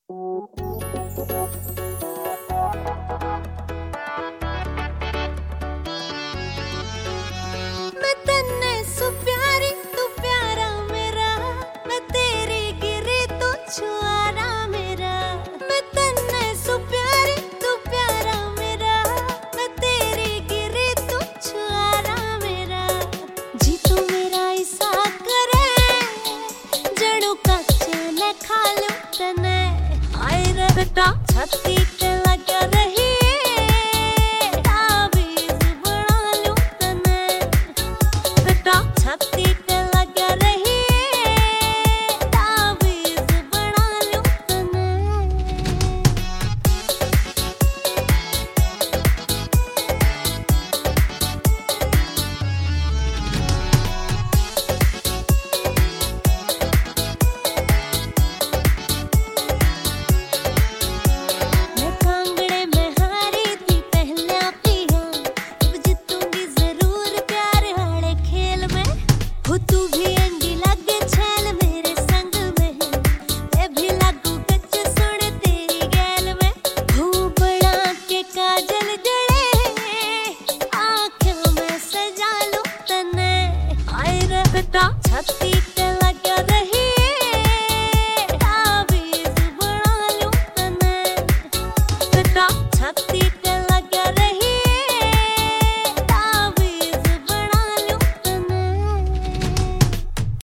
मैं तन्ने सु प्यारी तू प्यारा मेरा, मैं तेरी गिरी तू छुआरा मेरा। मैं तन्ने सु प्यारी तू प्यारा मेरा, मैं तेरी गिरी तू छुआरा मेरा। जी तू मेरा ऐसा करे जणू कच्चे ने खा लूं तने। आए रे बेटा छाती पे लगा रही छाती पे लगा रही ताबीज़ बना लूं तने। मैं कांगड़े में हारी थी पहला पिया, अब जीतूंगी जरूर प्यार वाले खेल में। हो तू भी अंडी लगे छैल मेरे संग में, मैं भी लागू कच्च सुन तेरी गैल में। हो बड़ा के काजल जड़े आँखों में सजा लूं तने। आए रे बेटा छाती